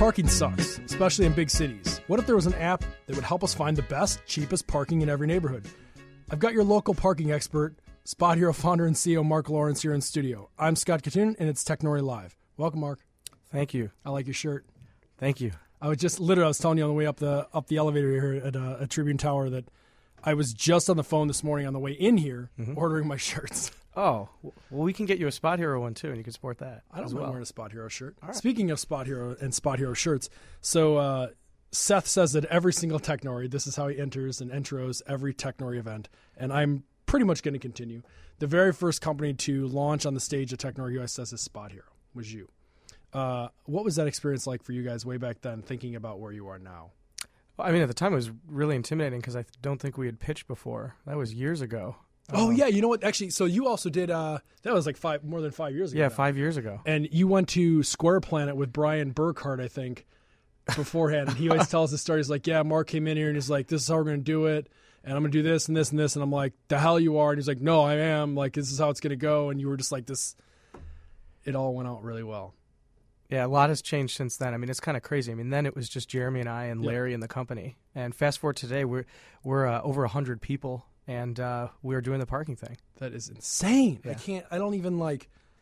Parking sucks, especially in big cities. What if there was an app that would help us find the best, cheapest parking in every neighborhood? I've got your local parking expert, Spot Hero founder and CEO Mark Lawrence here in studio. I'm Scott Katoon, and it's Technori Live. Welcome, Mark. Thank you. I like your shirt. Thank you. I was telling you on the way up the elevator here at Tribune Tower that I was just on the phone this morning on the way in here ordering my shirts. Oh, well, we can get you a Spot Hero one, too, and you can sport that. I don't mind wearing a Spot Hero shirt. All right. Speaking of Spot Hero and Spot Hero shirts, so Seth says that every single Technori, this is how he enters and intros every Technori event, and I'm pretty much going to continue. The very first company to launch on the stage at Technori US says is Spot Hero, was you. What was that experience like for you guys way back then, thinking about where you are now? Well, I mean, at the time, it was really intimidating because I don't think we had pitched before. That was years ago. Oh, yeah. You know what? Actually, so you also did, that was like more than 5 years ago. Yeah, now. 5 years ago. And you went to Square Planet with Brian Burkhart, I think, beforehand. And he always tells the story. He's like, yeah, Mark came in here and he's like, this is how we're going to do it. And I'm going to do this and this and this. And I'm like, the hell you are. And he's like, no, I am. Like, this is how it's going to go. And you were just like this. It all went out really well. Yeah, a lot has changed since then. I mean, it's kind of crazy. I mean, then it was just Jeremy and I and Larry in the company. And fast forward to today, we're over 100 people. And we were doing the parking thing. That is insane. Yeah. I don't even know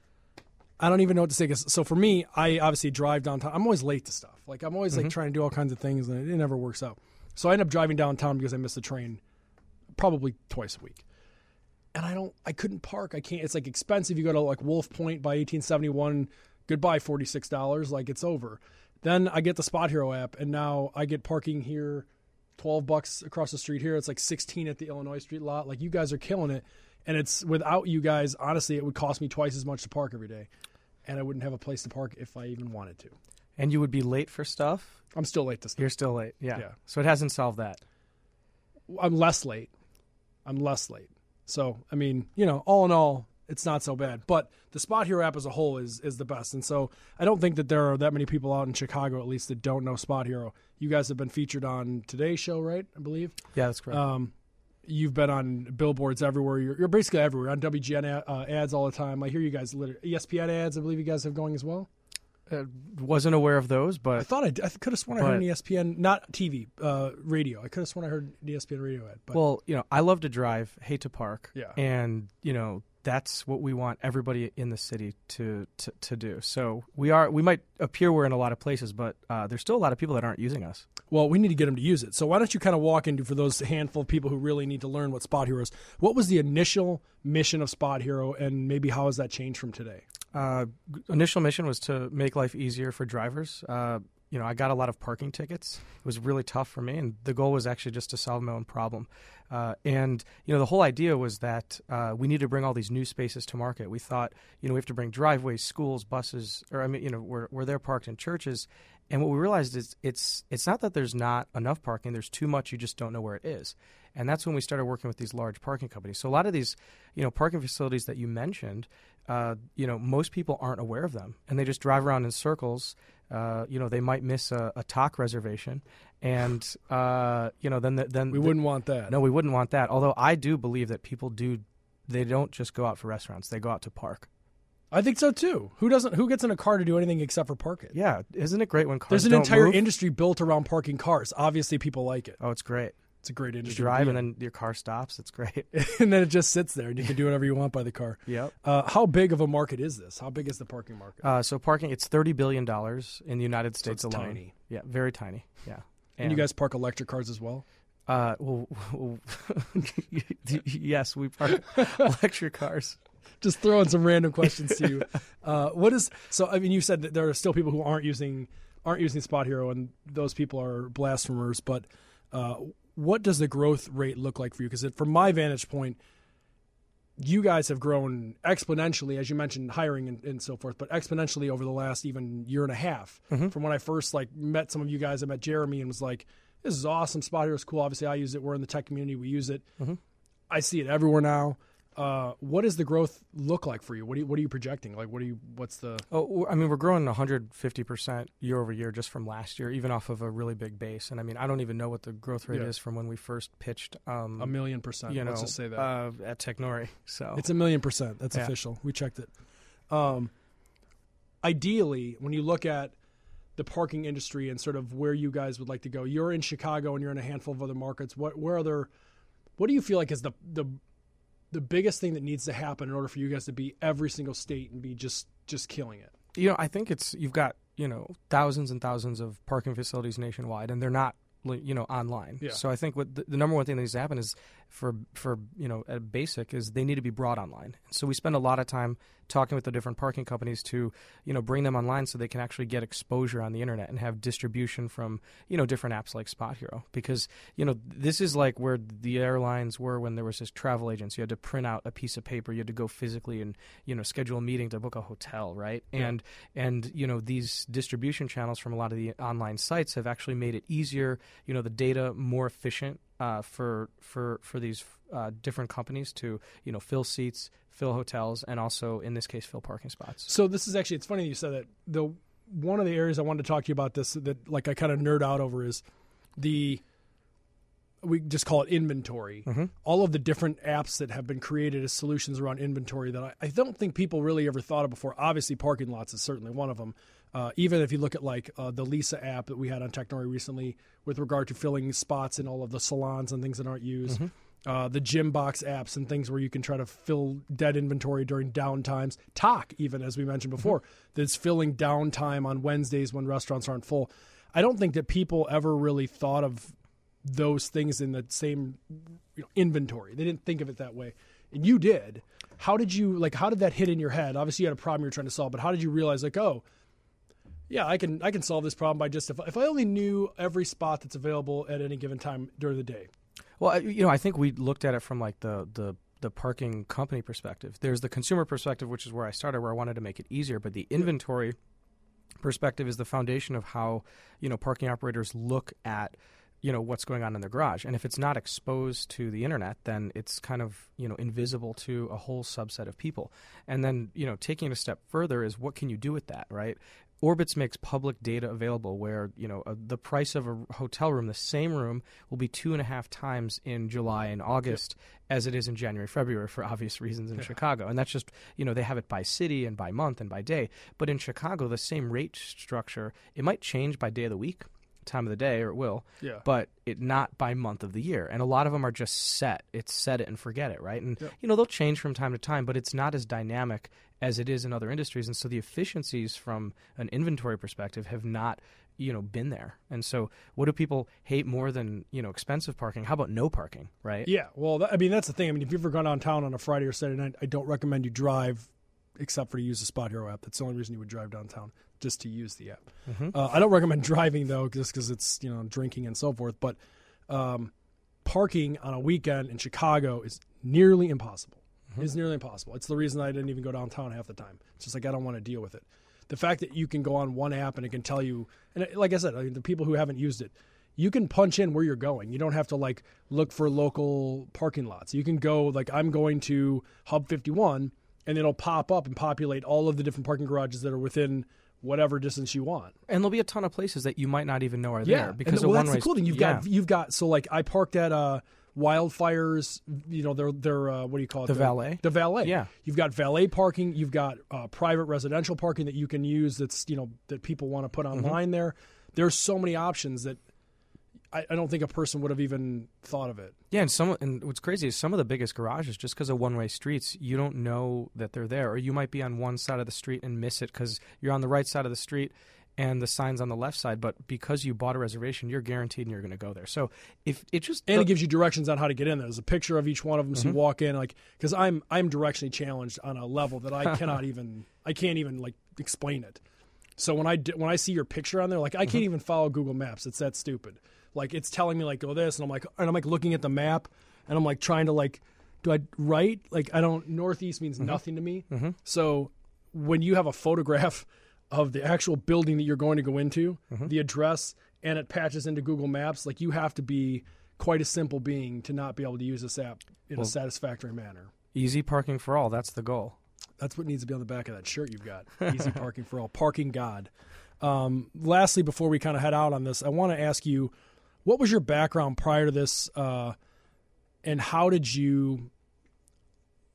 what to say. So for me, I obviously drive downtown. I'm always late to stuff. Like I'm always like trying to do all kinds of things and it never works out. So I end up driving downtown because I miss the train probably twice a week. And I couldn't park. I can't, it's like expensive. You go to like Wolf Point by 1871, goodbye $46. Like it's over. Then I get the Spot Hero app and now I get parking here $12 across the street here. It's like 16 at the Illinois Street lot. Like you guys are killing it. And it's without you guys, honestly, it would cost me twice as much to park every day. And I wouldn't have a place to park if I even wanted to. And you would be late for stuff? I'm still late to stuff. You're still late. Yeah. So it hasn't solved that. I'm less late. So, I mean, all in all, it's not so bad. But the Spot Hero app as a whole is the best. And so I don't think that there are that many people out in Chicago, at least, that don't know Spot Hero. You guys have been featured on Today's Show, right? I believe. Yeah, that's correct. You've been on billboards everywhere. You're basically everywhere. On WGN ads all the time. I hear you guys, ESPN ads, I believe you guys have going as well. Wasn't aware of those, but I thought I could have sworn I heard an ESPN, not TV, radio. I could have sworn I heard an ESPN radio ad. But. Well, I love to drive, hate to park. Yeah. And, that's what we want everybody in the city to do. So we might appear we're in a lot of places, but there's still a lot of people that aren't using us. Well, we need to get them to use it. So why don't you kind of walk into, for those handful of people who really need to learn what Spot Hero is, what was the initial mission of Spot Hero, and maybe how has that changed from today? Initial mission was to make life easier for drivers. I got a lot of parking tickets. It was really tough for me, and the goal was actually just to solve my own problem. And the whole idea was that we need to bring all these new spaces to market. We thought, we have to bring driveways, schools, buses, where they're parked in churches. And what we realized is it's not that there's not enough parking. There's too much. You just don't know where it is. And that's when we started working with these large parking companies. So a lot of these, parking facilities that you mentioned, most people aren't aware of them, and they just drive around in circles. They might miss a talk reservation, and then we wouldn't want that. No, we wouldn't want that. Although I do believe that people they don't just go out for restaurants; they go out to park. I think so too. Who doesn't? Who gets in a car to do anything except for park it? Yeah, isn't it great when cars? There's an entire industry built around parking cars. Obviously, people like it. Oh, it's great. It's a great industry. You drive and then your car stops. It's great. And then it just sits there and you can do whatever you want by the car. Yep. How big of a market is this? How big is the parking market? So parking, it's $30 billion in the United States alone. Tiny. Yeah, very tiny. Yeah. And you guys park electric cars as well? Yes, we park electric cars. Just throwing some random questions to you. You said that there are still people who aren't using Spot Hero, and those people are blasphemers, but what does the growth rate look like for you? Because from my vantage point, you guys have grown exponentially, as you mentioned, hiring and so forth, but exponentially over the last even year and a half. Mm-hmm. From when I first met some of you guys, I met Jeremy and was like, this is awesome. Spot Hero is cool. Obviously, I use it. We're in the tech community. We use it. Mm-hmm. I see it everywhere now. What does the growth look like for you? What are you projecting? What's the? Oh, I mean, we're growing 150% year over year just from last year, even off of a really big base. And I mean, I don't even know what the growth rate is from when we first pitched. 1,000,000%. Let's just say that at Technori. So it's 1,000,000%. That's official. We checked it. Ideally, when you look at the parking industry and sort of where you guys would like to go. You're in Chicago and you're in a handful of other markets. What do you feel like is the biggest thing that needs to happen in order for you guys to be every single state and be just killing it? I think you've got, thousands and thousands of parking facilities nationwide, and they're not, online. Yeah. So I think what the number one thing that needs to happen is for at a basic is they need to be brought online. So we spend a lot of time talking with the different parking companies to, bring them online so they can actually get exposure on the internet and have distribution from, different apps like Spot Hero. Because, this is like where the airlines were when there was just travel agents. You had to print out a piece of paper. You had to go physically and, schedule a meeting to book a hotel, right? Yeah. And these distribution channels from a lot of the online sites have actually made it easier, the data more efficient for these different companies to fill seats, fill hotels, and also in this case fill parking spots. So this is actually, it's funny that you said that. One of the areas I wanted to talk to you about this that like I kind of nerd out over is we just call it inventory. Mm-hmm. All of the different apps that have been created as solutions around inventory that I don't think people really ever thought of before. Obviously, parking lots is certainly one of them. Even if you look at like the Lisa app that we had on Technori recently with regard to filling spots in all of the salons and things that aren't used. Mm-hmm. The gym box apps and things where you can try to fill dead inventory during downtimes. Talk, even as we mentioned before, that's filling downtime on Wednesdays when restaurants aren't full. I don't think that people ever really thought of those things in the same inventory. They didn't think of it that way. And you did. How did that hit in your head? Obviously you had a problem you were trying to solve, but how did you realize like, oh, yeah, I can solve this problem by just if I only knew every spot that's available at any given time during the day. Well, I think we looked at it from like the parking company perspective. There's the consumer perspective, which is where I started, where I wanted to make it easier. But the inventory perspective is the foundation of how, parking operators look at, what's going on in their garage. And if it's not exposed to the internet, then it's kind of, invisible to a whole subset of people. And then, taking it a step further is what can you do with that, right? Orbitz makes public data available where, the price of a hotel room, the same room, will be 2.5 times in July and August as it is in January, February for obvious reasons in Chicago. And that's just, they have it by city and by month and by day. But in Chicago, the same rate structure, it might change by day of the week, time of the day, or it will, but it not by month of the year. And a lot of them are just set. It's set it and forget it, right? And, they'll change from time to time, but it's not as dynamic as it is in other industries. And so the efficiencies from an inventory perspective have not, been there. And so what do people hate more than, expensive parking? How about no parking, right? Yeah, well, that's the thing. I mean, if you've ever gone downtown on a Friday or Saturday night, I don't recommend you drive except for to use the Spot Hero app. That's the only reason you would drive downtown, just to use the app. Mm-hmm. I don't recommend driving, though, just because it's, drinking and so forth. But parking on a weekend in Chicago is nearly impossible. Mm-hmm. It's nearly impossible. It's the reason I didn't even go downtown half the time. It's just like I don't want to deal with it. The fact that you can go on one app and it can tell you, and like I said, the people who haven't used it, you can punch in where you're going. You don't have to look for local parking lots. You can go I'm going to Hub 51, and it'll pop up and populate all of the different parking garages that are within whatever distance you want. And there'll be a ton of places that you might not even know are there because of one-way. That's the cool thing. You've got so I parked at Wildfires, they're what do you call it? The valet. The valet. Yeah. You've got valet parking. You've got private residential parking that you can use. That's that people want to put online there. There's so many options that I don't think a person would have even thought of it. Yeah, and what's crazy is some of the biggest garages, just because of one-way streets, you don't know that they're there, or you might be on one side of the street and miss it because you're on the right side of the street and the sign's on the left side, but because you bought a reservation, you're guaranteed and you're going to go there. So if it just it gives you directions on how to get in there. There's a picture of each one of them, so you walk in because I'm directionally challenged on a level that I can't even explain it. So when I see your picture on there, I can't even follow Google Maps. It's that stupid. It's telling me go this, and I'm looking at the map, and I'm trying to do I right? I don't. Northeast means nothing to me. Mm-hmm. So when you have a photograph of the actual building that you're going to go into, the address, and it patches into Google Maps, you have to be quite a simple being to not be able to use this app in a satisfactory manner. Easy parking for all. That's the goal. That's what needs to be on the back of that shirt you've got. Easy parking for all. Parking God. Lastly, before we kind of head out on this, I want to ask you, what was your background prior to this, and how did you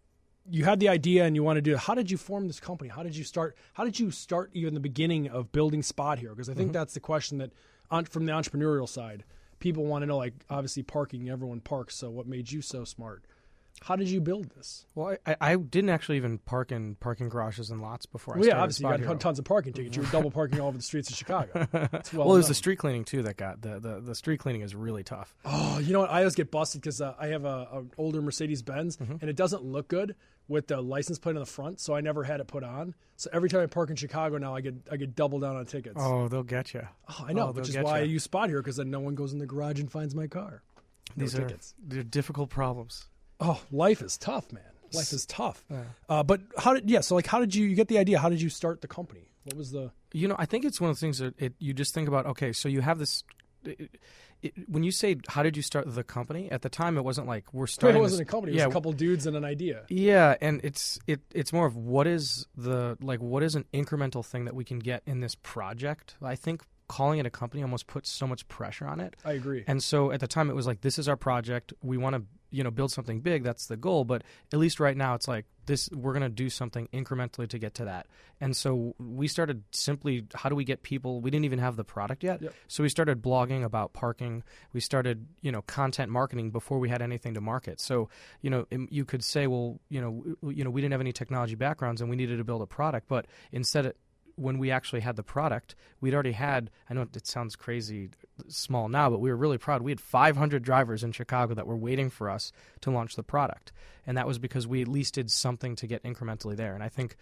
you had the idea and you want to do it. How did you form this company? How did you start even the beginning of building Spot Hero? Because I think that's the question that from the entrepreneurial side, people want to know, like, obviously parking, everyone parks. So what made you so smart? How did you build this? Well, I didn't actually even park in parking garages and lots before I started. Yeah, obviously you got tons of parking tickets. You were double parking all over the streets of Chicago. Well, it was the street cleaning too that got the street cleaning is really tough. Oh, you know what? I always get busted because I have an older Mercedes-Benz and it doesn't look good with the license plate on the front, so I never had it put on. So every time I park in Chicago now, I get double down on tickets. Oh, they'll get you. Oh, I know, which is why I use Spot Hero, because then no one goes in the garage and finds my car. They're difficult problems. Oh, life is tough, man. Life is tough. Yeah. But how did you get the idea? How did you start the company? What was the... I think it's one of the things that you just think about, okay, so you have this... when you say, how did you start the company? At the time, it wasn't like we're starting... It wasn't a company. It was a couple dudes and an idea. Yeah, and it's more of what is an incremental thing that we can get in this project. I think calling it a company almost puts so much pressure on it. I agree. And so at the time, it was like, this is our project. We want to build something big. That's the goal. But at least right now, it's like this. We're going to do something incrementally to get to that. And so we started simply, how do we get people? We didn't even have the product yet. Yep. So we started blogging about parking. We started, content marketing before we had anything to market. So, you could say, well, we didn't have any technology backgrounds and we needed to build a product. But instead, when we actually had the product, we'd already had, I know it sounds crazy small now, but we were really proud. We had 500 drivers in Chicago that were waiting for us to launch the product. And that was because we at least did something to get incrementally there. And I think,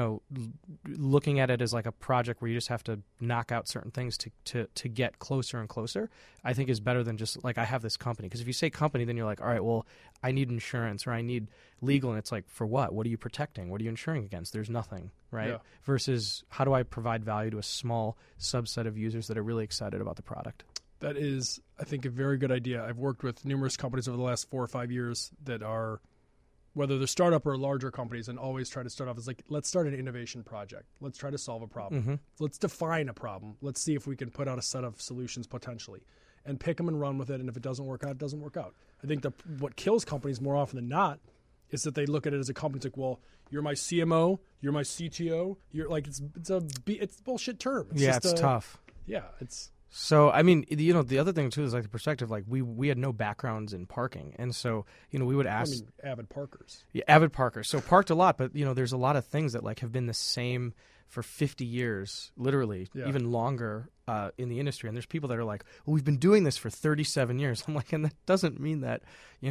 looking at it as like a project where you just have to knock out certain things to get closer and closer, I think is better than just like, I have this company. Because if you say company, then you're like, all right, well, I need insurance or I need legal. And it's like, for what? What are you protecting? What are you insuring against? There's nothing, right? Yeah. Versus how do I provide value to a small subset of users that are really excited about the product? That is, I think, a very good idea. I've worked with numerous companies over the last 4 or 5 years that are, whether they're startup or larger companies, and always try to start off as like, let's start an innovation project. Let's try to solve a problem. Mm-hmm. Let's define a problem. Let's see if we can put out a set of solutions potentially and pick them and run with it. And if it doesn't work out, it doesn't work out. I think what kills companies more often than not is that they look at it as a company. It's like, well, you're my CMO, you're my CTO. You're like, it's a bullshit term. It's tough. Yeah, it's... So, I mean, the other thing, too, is like the perspective, like we had no backgrounds in parking. And so, we would ask... avid parkers. Yeah, avid parkers. So parked a lot, but, there's a lot of things that like have been the same for 50 years, literally, even longer in the industry. And there's people that are like, well, we've been doing this for 37 years. I'm like, and that doesn't mean that,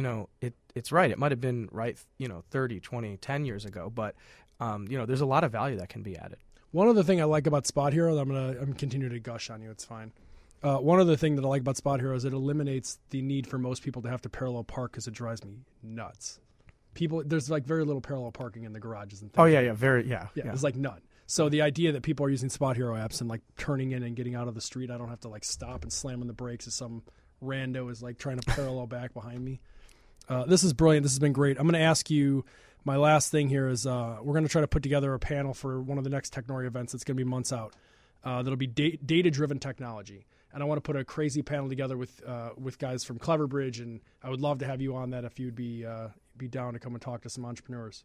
it's right. It might have been right, 30, 20, 10 years ago. But, there's a lot of value that can be added. One other thing I like about Spot Hero, I'm continuing to gush on you. It's fine. One other thing that I like about Spot Hero is it eliminates the need for most people to have to parallel park because it drives me nuts. There's like very little parallel parking in the garages and things. Oh, yeah. There's like none. So the idea that people are using Spot Hero apps and like turning in and getting out of the street, I don't have to like stop and slam on the brakes as some rando is like trying to parallel back behind me. This is brilliant. This has been great. I'm going to ask you, my last thing here is we're going to try to put together a panel for one of the next Technori events. It's going to be months out. That'll be data-driven technology. And I want to put a crazy panel together with guys from Cleverbridge, and I would love to have you on that if you'd be down to come and talk to some entrepreneurs.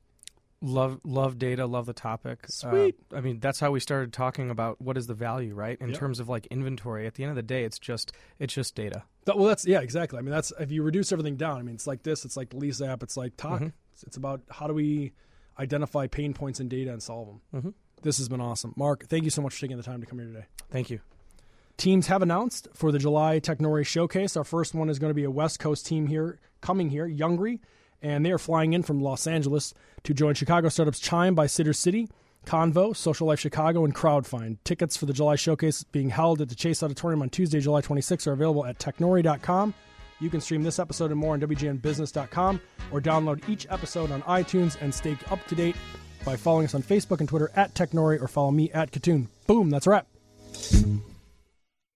Love data, love the topic. Sweet. I mean, that's how we started talking about what is the value, right? In terms of like inventory. At the end of the day, it's just data. Well, exactly. I mean, that's if you reduce everything down. I mean, it's like this. It's like the Lease app. It's like Talk. Mm-hmm. It's about how do we identify pain points in data and solve them. Mm-hmm. This has been awesome. Mark, thank you so much for taking the time to come here today. Thank you. Teams have announced for the July Technori Showcase. Our first one is going to be a West Coast team coming here, Youngry, and they are flying in from Los Angeles to join Chicago startups Chime by Sitter City, Convo, Social Life Chicago, and Crowdfind. Tickets for the July Showcase being held at the Chase Auditorium on Tuesday, July 26th are available at technori.com. You can stream this episode and more on WGNbusiness.com or download each episode on iTunes and stay up to date by following us on Facebook and Twitter at Technori or follow me at Katoon. Boom, that's a wrap.